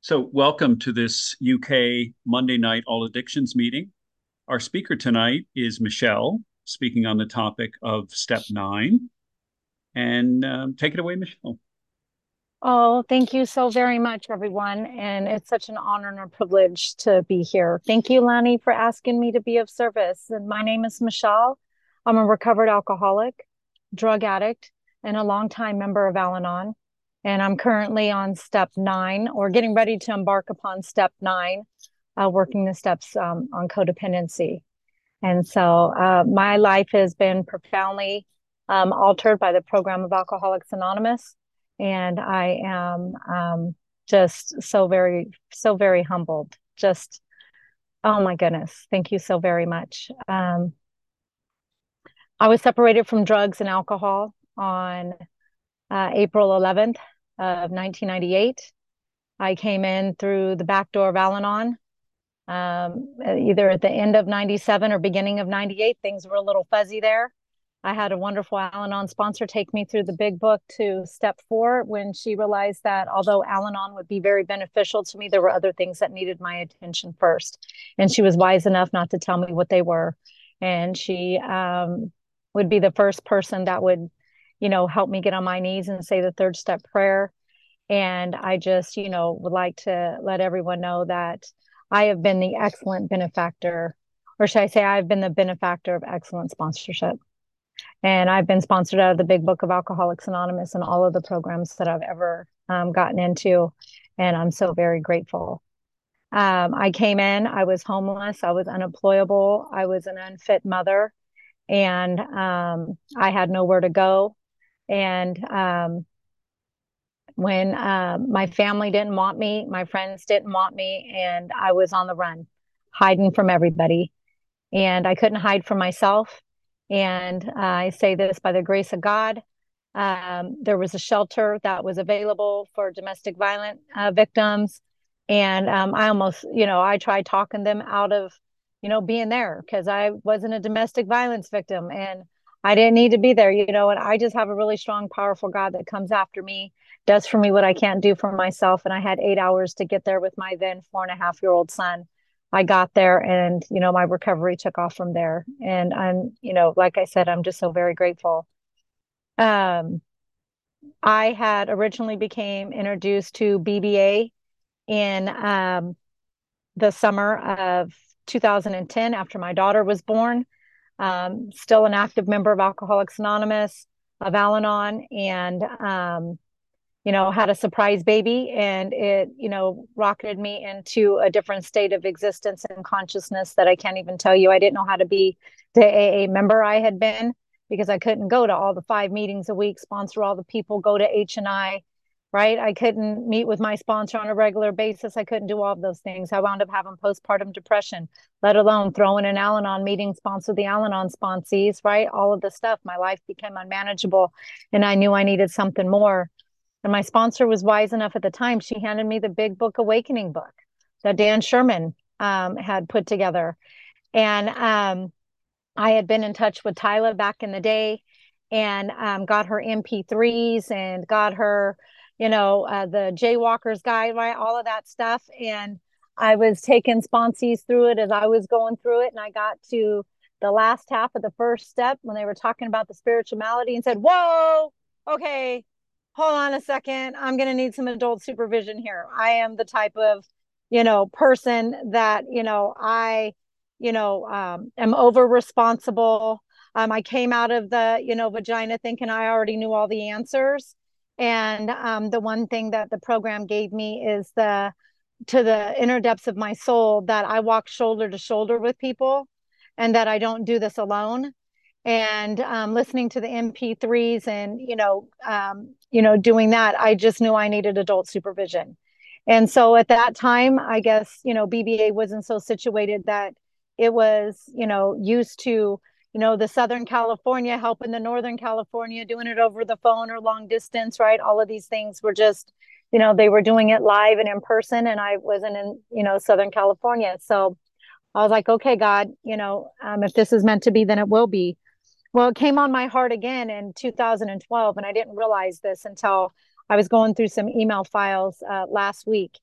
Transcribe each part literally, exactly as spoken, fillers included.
So, welcome to this U K Monday night All Addictions meeting. Our speaker tonight is Michelle, speaking on the topic of step nine. And um, take it away, Michelle. Oh, thank you so very much, everyone. And it's such an honor and a privilege to be here. Thank you, Lani, for asking me to be of service. And my name is Michelle. I'm a recovered alcoholic, drug addict, and a longtime member of Al Anon. And I'm currently on step nine or getting ready to embark upon step nine, uh, working the steps um, on codependency. And so uh, my life has been profoundly um, altered by the program of Alcoholics Anonymous. And I am um, just so very, so very humbled. Just, oh my goodness. Thank you so very much. Um, I was separated from drugs and alcohol on uh, April eleventh of nineteen ninety-eight. I came in through the back door of Al Anon, um, either at the end of ninety-seven or beginning of ninety-eight. Things were a little fuzzy there. I had a wonderful Al Anon sponsor take me through the big book to step four when she realized that although Al Anon would be very beneficial to me, there were other things that needed my attention first. And she was wise enough not to tell me what they were. And she um, would be the first person that would, you know, help me get on my knees and say the third step prayer. And I just, you know, would like to let everyone know that I have been the excellent benefactor, or should I say, I've been the benefactor of excellent sponsorship. And I've been sponsored out of the Big Book of Alcoholics Anonymous and all of the programs that I've ever um, gotten into. And I'm so very grateful. Um, I came in, I was homeless, I was unemployable, I was an unfit mother, and um, I had nowhere to go. And um, when um, my family didn't want me, my friends didn't want me, and I was on the run, hiding from everybody. And I couldn't hide from myself. And uh, I say this by the grace of God. Um, there was a shelter that was available for domestic violence uh, victims. And um, I almost, you know, I tried talking them out of, you know, being there because I wasn't a domestic violence victim and I didn't need to be there, you know, and I just have a really strong, powerful God that comes after me, does for me what I can't do for myself. And I had eight hours to get there with my then four and a half year old son. I got there and, you know, my recovery took off from there. And I'm, you know, like I said, I'm just so very grateful. Um, I had originally became introduced to B B A in um, the summer of two thousand ten after my daughter was born. Um, still an active member of Alcoholics Anonymous, of Al Anon, and um, you know, had a surprise baby and it, you know, rocketed me into a different state of existence and consciousness that I can't even tell you. I didn't know how to be the A A member I had been because I couldn't go to all the five meetings a week, sponsor all the people, go to H and I, right? I couldn't meet with my sponsor on a regular basis. I couldn't do all of those things. I wound up having postpartum depression, let alone throwing an Al Anon meeting, sponsor the Al Anon sponsees, right? All of the stuff. My life became unmanageable and I knew I needed something more. And my sponsor was wise enough at the time. She handed me the Big Book Awakening book that Dan Sherman um, had put together. And um, I had been in touch with Tyla back in the day and um, got her M P threes and got her, you know, uh, the Jaywalker's Guide, right? All of that stuff. And I was taking sponsees through it as I was going through it. And I got to the last half of the first step when they were talking about the spiritual malady and said, whoa, okay, hold on a second. I'm going to need some adult supervision here. I am the type of, you know, person that, you know, I, you know, um, am over responsible. Um, I came out of the, you know, vagina thinking I already knew all the answers. And um, the one thing that the program gave me is the, to the inner depths of my soul that I walk shoulder to shoulder with people and that I don't do this alone and um, listening to the M P threes and you know um, you know doing that, I just knew I needed adult supervision. And so at that time, I guess you know B B A wasn't so situated that it was you know used to you know the Southern California helping the Northern California doing it over the phone or long distance, right? All of these things were just you know they were doing it live and in person, and I wasn't in you know Southern California. So I was like, okay, God, you know um, if this is meant to be, then it will be. Well, it came on my heart again in two thousand twelve, and I didn't realize this until I was going through some email files uh, last week.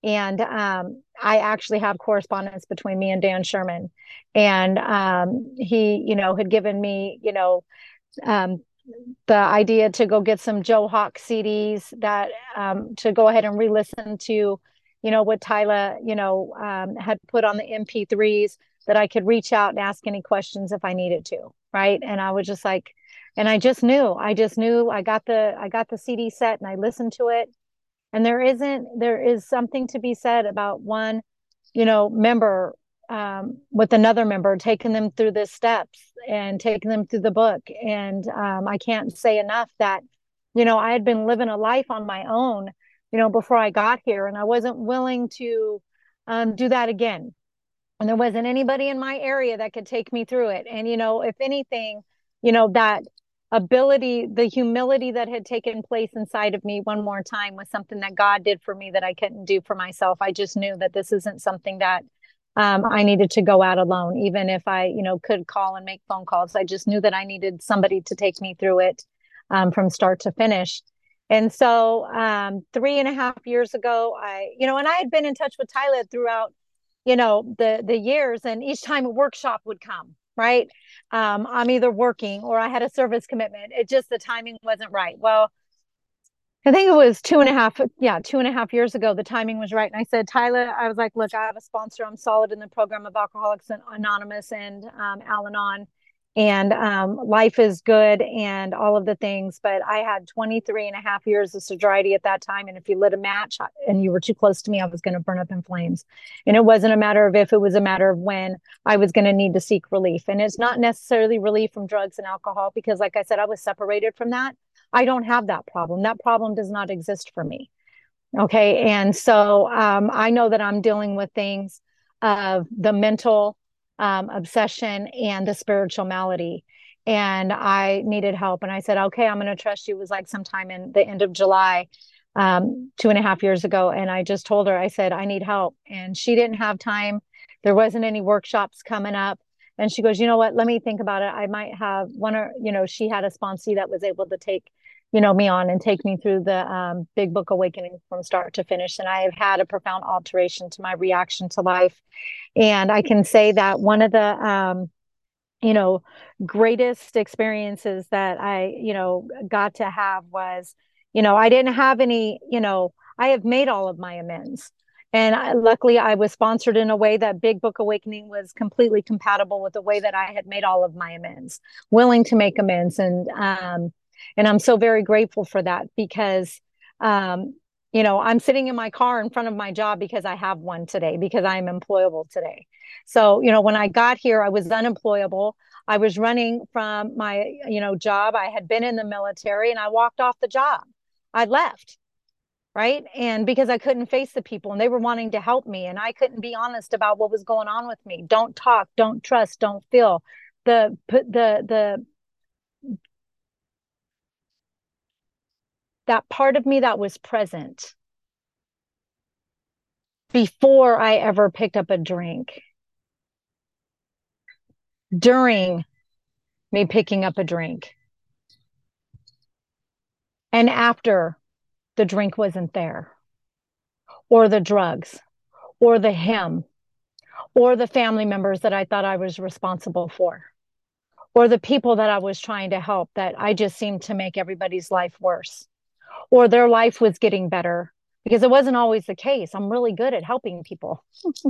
And um, I actually have correspondence between me and Dan Sherman. And um, he, you know, had given me, you know, um, the idea to go get some Joe Hawk C Ds that um, to go ahead and re-listen to, you know, what Tyler, you know, um, had put on the M P threes, that I could reach out and ask any questions if I needed to, right? And I was just like, and I just knew, I just knew I got the I got the C D set and I listened to it. And there isn't there is something to be said about one, you know, member um, with another member, taking them through the steps and taking them through the book. And um, I can't say enough that, you know, I had been living a life on my own, you know, before I got here, and I wasn't willing to um, do that again. And there wasn't anybody in my area that could take me through it. And, you know, if anything, you know, that ability, the humility that had taken place inside of me one more time was something that God did for me that I couldn't do for myself. I just knew that this isn't something that um, I needed to go out alone, even if I, you know, could call and make phone calls. I just knew that I needed somebody to take me through it um, from start to finish. And so um, three and a half years ago, I, you know, and I had been in touch with Tyler throughout, you know, the the years, and each time a workshop would come, right? Um, I'm either working or I had a service commitment. It just, the timing wasn't right. Well, I think it was two and a half, yeah, two and a half years ago, the timing was right. And I said, Tyler, I was like, look, I have a sponsor. I'm solid in the program of Alcoholics Anonymous and um, Al Anon, and um, life is good and all of the things. But I had twenty-three and a half years of sobriety at that time. And if you lit a match and you were too close to me, I was going to burn up in flames. And it wasn't a matter of if, it was a matter of when I was going to need to seek relief. And it's not necessarily relief from drugs and alcohol, because like I said, I was separated from that. I don't have that problem. That problem does not exist for me. Okay. And so um, I know that I'm dealing with things of the mental um, obsession and the spiritual malady. And I needed help. And I said, okay, I'm going to trust you. It was like sometime in the end of July, um, two and a half years ago. And I just told her, I said, I need help. And she didn't have time. There wasn't any workshops coming up. And she goes, you know what? Let me think about it. I might have one, or, you know, she had a sponsee that was able to take, you know, me on and take me through the um, Big Book Awakening from start to finish. And I have had a profound alteration to my reaction to life. And I can say that one of the, um, you know, greatest experiences that I, you know, got to have was, you know, I didn't have any, you know, I have made all of my amends. And I, luckily, I was sponsored in a way that Big Book Awakening was completely compatible with the way that I had made all of my amends, willing to make amends. And, um, and I'm so very grateful for that, because, um, you know, I'm sitting in my car in front of my job because I have one today, because I'm employable today. So, you know, when I got here, I was unemployable. I was running from my, you know, job. I had been in the military and I walked off the job. I left, right? And because I couldn't face the people and they were wanting to help me and I couldn't be honest about what was going on with me. Don't talk, don't trust, don't feel. The the the that part of me that was present before I ever picked up a drink, during me picking up a drink, and after the drink wasn't there, or the drugs, or the him, or the family members that I thought I was responsible for, or the people that I was trying to help that I just seemed to make everybody's life worse, or their life was getting better, because it wasn't always the case. I'm really good at helping people.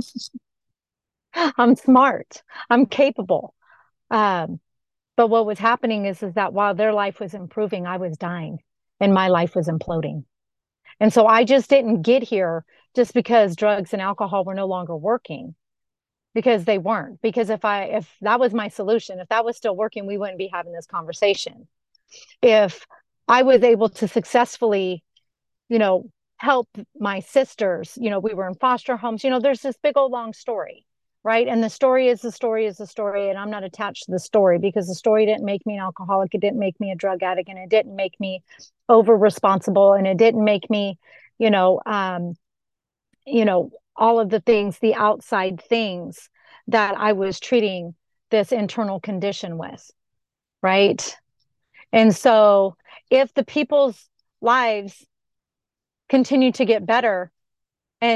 I'm smart. I'm capable. Um, but what was happening is, is that while their life was improving, I was dying and my life was imploding. And so I just didn't get here just because drugs and alcohol were no longer working, because they weren't. Because if I if that was my solution, if that was still working, we wouldn't be having this conversation. If I was able to successfully, you know, help my sisters, you know, we were in foster homes, you know, there's this big old long story, right? And the story is the story is the story. And I'm not attached to the story, because the story didn't make me an alcoholic. It didn't make me a drug addict, and it didn't make me over responsible. And it didn't make me, you know, um, you know, all of the things, the outside things that I was treating this internal condition with, right? And so if the people's lives continue to get better, and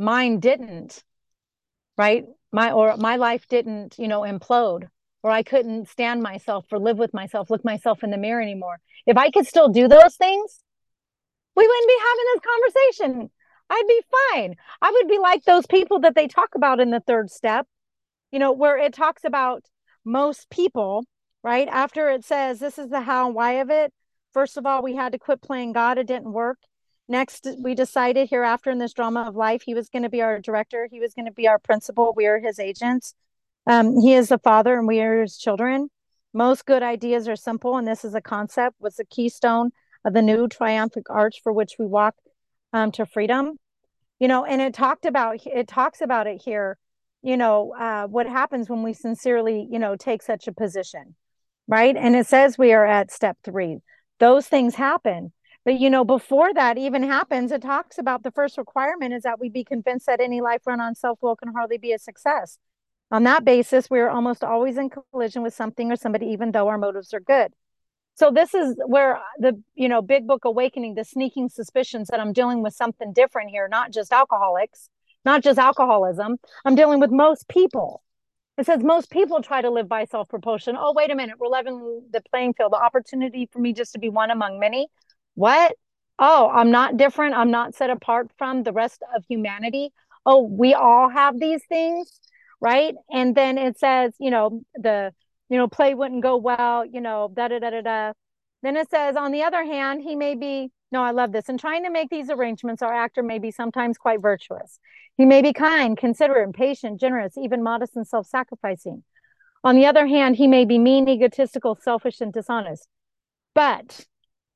mine didn't, right? My, or my life didn't, you know, implode, or I couldn't stand myself or live with myself, look myself in the mirror anymore. If I could still do those things, we wouldn't be having this conversation. I'd be fine. I would be like those people that they talk about in the third step, you know, where it talks about most people, right? After it says, this is the how and why of it. First of all, we had to quit playing God. It didn't work. Next, we decided hereafter in this drama of life, he was going to be our director. He was going to be our principal. We are his agents. Um, he is the father and we are his children. Most good ideas are simple. And this is a concept, was the keystone of the new triumphant arch for which we walk um, to freedom. You know, and it talked about, it talks about it here, you know, uh, what happens when we sincerely, you know, take such a position, right? And it says we are at step three. Those things happen. But, you know, before that even happens, it talks about the first requirement is that we be convinced that any life run on self-will can hardly be a success. On that basis, we are almost always in collision with something or somebody, even though our motives are good. So this is where the, you know, big book awakening, the sneaking suspicions that I'm dealing with something different here, not just alcoholics, not just alcoholism. I'm dealing with most people. It says most people try to live by self-propulsion. Oh, wait a minute. We're leveling the playing field. The opportunity for me just to be one among many. What? Oh, I'm not different. I'm not set apart from the rest of humanity. Oh, we all have these things, right? And then it says, you know, the, you know, play wouldn't go well, you know, da da da da da. Then it says, on the other hand, he may be, no, I love this. In trying to make these arrangements, our actor may be sometimes quite virtuous. He may be kind, considerate, patient, generous, even modest and self-sacrificing. On the other hand, he may be mean, egotistical, selfish, and dishonest. But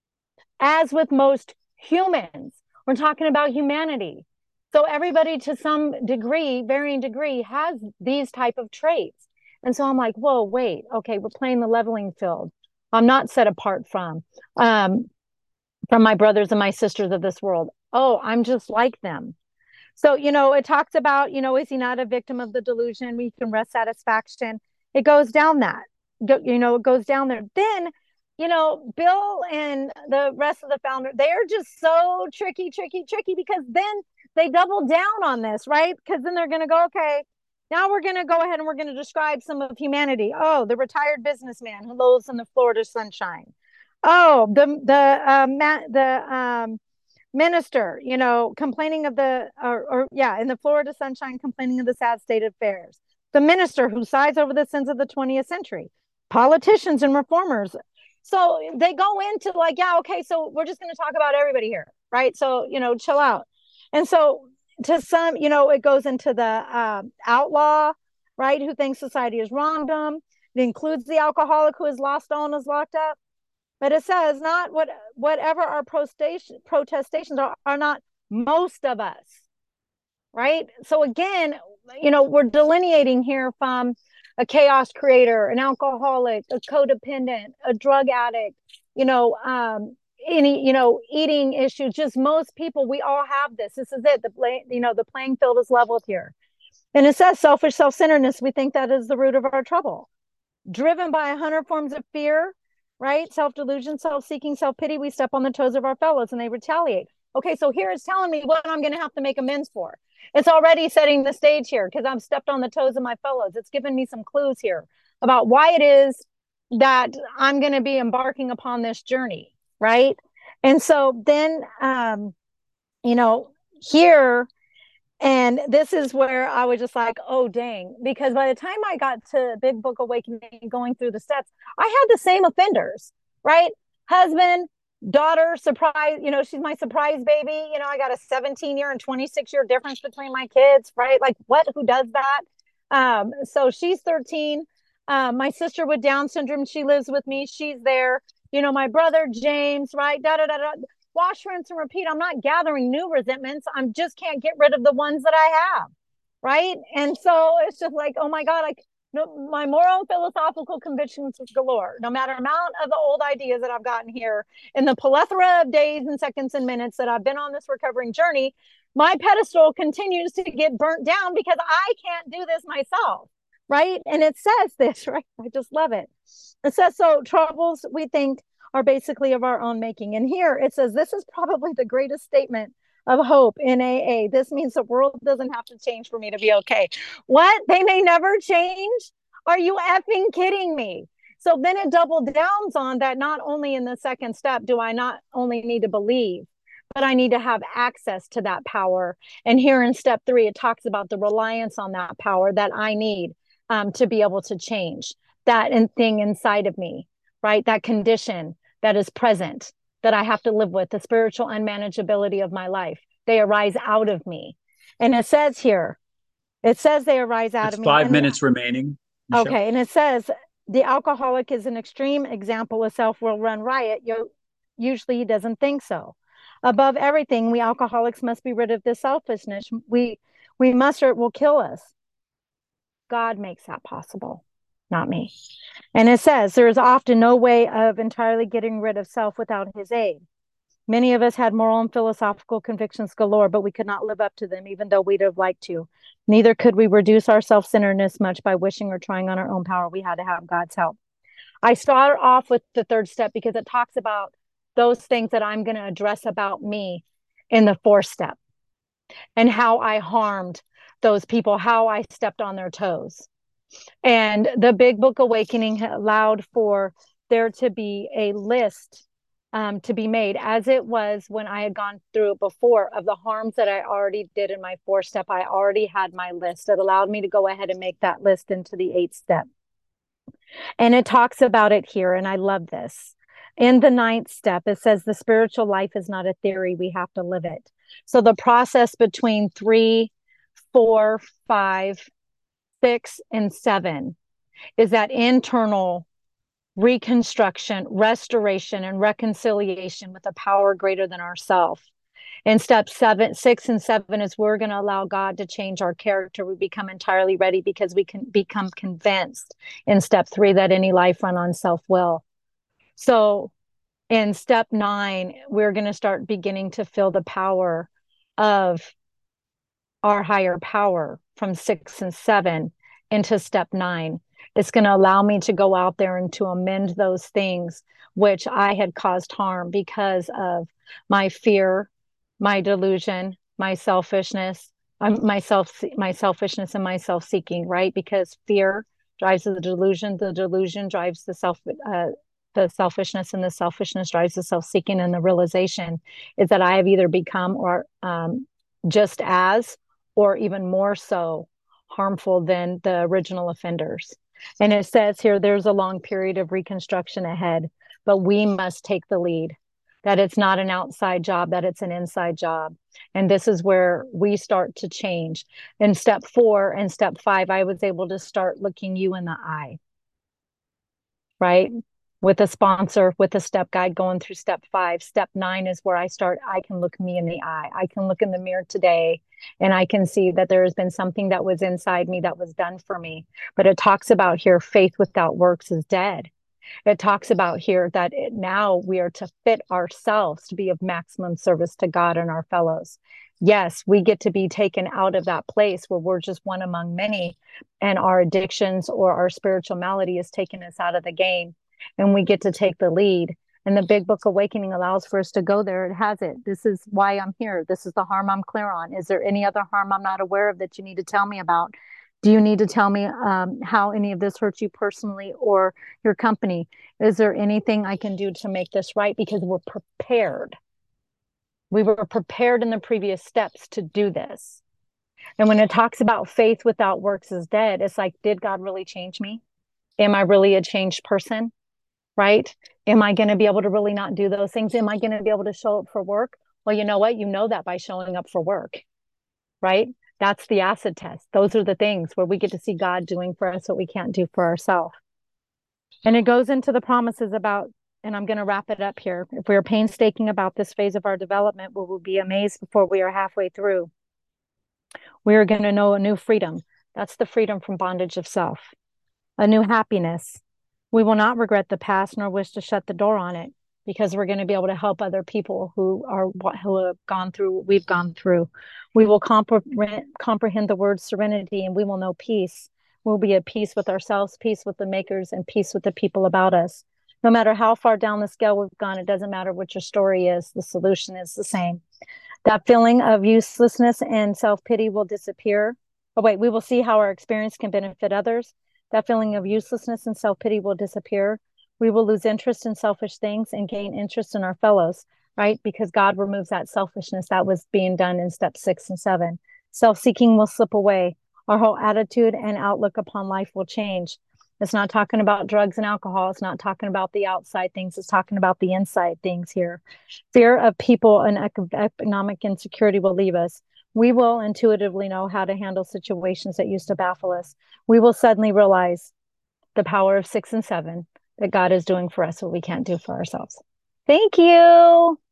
as with most humans, we're talking about humanity. So everybody to some degree, varying degree, has these type of traits. And so I'm like, whoa, wait, okay, we're playing the leveling field. I'm not set apart from, um, from my brothers and my sisters of this world. Oh, I'm just like them. So, you know, it talks about, you know, is he not a victim of the delusion? We can rest satisfaction. It goes down that, you know, it goes down there. Then, you know, Bill and the rest of the founder, they're just so tricky, tricky, tricky, because then they double down on this, right? Because then they're going to go, okay, now we're going to go ahead and we're going to describe some of humanity. Oh, the retired businessman who lives in the Florida sunshine. Oh, the, the, um, the, um, minister, you know, complaining of the, or, or yeah, in the Florida sunshine, complaining of the sad state of affairs. The minister who sighs over the sins of the twentieth century. Politicians and reformers. So they go into like, yeah, okay, so we're just going to talk about everybody here, right? So, you know, chill out. And so to some, you know, it goes into the uh, outlaw, right, who thinks society is wronged them. It includes the alcoholic who is lost all and is locked up. But it says not what whatever our protestation, protestations are, are not most of us, right? So again, you know, we're delineating here from a chaos creator, an alcoholic, a codependent, a drug addict, you know, um, any, you know, eating issues. Just most people, we all have this. This is it. The play, you know, the playing field is leveled here. And it says selfish self-centeredness. We think that is the root of our trouble. Driven by a hundred forms of fear, right? Self-delusion, self-seeking, self-pity. We step on the toes of our fellows and they retaliate. Okay, so here it's telling me what I'm going to have to make amends for. It's already setting the stage here because I've stepped on the toes of my fellows. It's given me some clues here about why it is that I'm going to be embarking upon this journey, right? And so then, um, you know, here, and this is where I was just like, oh, dang. Because by the time I got to Big Book Awakening, going through the steps, I had the same offenders, right? Husband, daughter, surprise, you know, she's my surprise baby. You know, I got a seventeen year and twenty-six year difference between my kids, right? Like what, who does that? Um, so she's thirteen. Um, my sister with Down syndrome, she lives with me. She's there. You know, my brother, James, right? Da, da, da, da. Wash, rinse, and repeat. I'm not gathering new resentments. I'm just can't get rid of the ones that I have, right? And so it's just like, oh my God, like no, my moral and philosophical convictions galore. No matter amount of the old ideas that I've gotten here in the plethora of days and seconds and minutes that I've been on this recovering journey, my pedestal continues to get burnt down because I can't do this myself, right? And it says this, right? I just love it. It says, so troubles we think are basically of our own making. And here it says, this is probably the greatest statement of hope in A A. This means the world doesn't have to change for me to be okay. What? They may never change? Are you effing kidding me? So then it doubled downs on that. Not only in the second step do I not only need to believe, but I need to have access to that power. And here in step three, it talks about the reliance on that power that I need um, to be able to change that thing inside of me, right? That condition that is present that I have to live with, the spiritual unmanageability of my life. They arise out of me. And it says here, it says they arise out It's of me. five And minutes remaining, Michelle. Okay, and it says the alcoholic is an extreme example of self will run riot. You, usually he doesn't think so. Above everything, we alcoholics must be rid of this selfishness. We we must or it will kill us. God makes that possible, not me. And it says there is often no way of entirely getting rid of self without his aid. Many of us had moral and philosophical convictions galore, but we could not live up to them, even though we'd have liked to. Neither could we reduce our self-centeredness much by wishing or trying on our own power. We had to have God's help. I start off with the third step because it talks about those things that I'm going to address about me in the fourth step and how I harmed those people, how I stepped on their toes. And the Big Book Awakening allowed for there to be a list um, to be made, as it was when I had gone through it before, of the harms that I already did in my fourth step. I already had my list. It allowed me to go ahead and make that list into the eighth step. And it talks about it here, and I love this. In the ninth step, it says the spiritual life is not a theory. We have to live it. So the process between three, four, five, six, and seven is that internal reconstruction, restoration, and reconciliation with a power greater than ourselves. In step seven, six, and seven is we're going to allow God to change our character. We become entirely ready because we can become convinced in step three that any life run on self-will. So in step nine, we're going to start beginning to feel the power of our higher power from six and seven into step nine. It's going to allow me to go out there and to amend those things which I had caused harm because of my fear, my delusion, my selfishness, um, my self, my selfishness and my self-seeking, right? Because fear drives the delusion, the delusion drives the self, uh, the selfishness, and the selfishness drives the self-seeking. And the realization is that I have either become or um, just as, or even more so, harmful than the original offenders. And it says here, there's a long period of reconstruction ahead, but we must take the lead, that it's not an outside job, that it's an inside job. And this is where we start to change. In step four and step five, I was able to start looking you in the eye, right? With a sponsor, with a step guide going through step five. Step nine is where I start, I can look me in the eye. I can look in the mirror today and I can see that there has been something that was inside me that was done for me. But it talks about here, faith without works is dead. It talks about here that it, now we are to fit ourselves to be of maximum service to God and our fellows. Yes, we get to be taken out of that place where we're just one among many and our addictions or our spiritual malady is taking us out of the game. And we get to take the lead. And the Big Book Awakening allows for us to go there. It has it. This is why I'm here. This is the harm I'm clear on. Is there any other harm I'm not aware of that you need to tell me about? Do you need to tell me um, how any of this hurts you personally or your company? Is there anything I can do to make this right? Because we're prepared. We were prepared in the previous steps to do this. And when it talks about faith without works is dead, it's like, did God really change me? Am I really a changed person? Right? Am I going to be able to really not do those things? Am I going to be able to show up for work? Well, you know what? You know that by showing up for work, right? That's the acid test. Those are the things where we get to see God doing for us what we can't do for ourselves. And it goes into the promises about, and I'm going to wrap it up here. If we are painstaking about this phase of our development, we will be amazed before we are halfway through. We are going to know a new freedom. That's the freedom from bondage of self. A new happiness. We will not regret the past nor wish to shut the door on it because we're going to be able to help other people who are who have gone through what we've gone through. We will comprehend, comprehend the word serenity and we will know peace. We'll be at peace with ourselves, peace with the makers, and peace with the people about us. No matter how far down the scale we've gone, it doesn't matter what your story is. The solution is the same. That feeling of uselessness and self-pity will disappear. Oh, wait, we will see how our experience can benefit others. That feeling of uselessness and self-pity will disappear. We will lose interest in selfish things and gain interest in our fellows, right? Because God removes that selfishness that was being done in step six and seven. Self-seeking will slip away. Our whole attitude and outlook upon life will change. It's not talking about drugs and alcohol. It's not talking about the outside things. It's talking about the inside things here. Fear of people and economic insecurity will leave us. We will intuitively know how to handle situations that used to baffle us. We will suddenly realize the power of six and seven, that God is doing for us what we can't do for ourselves. Thank you.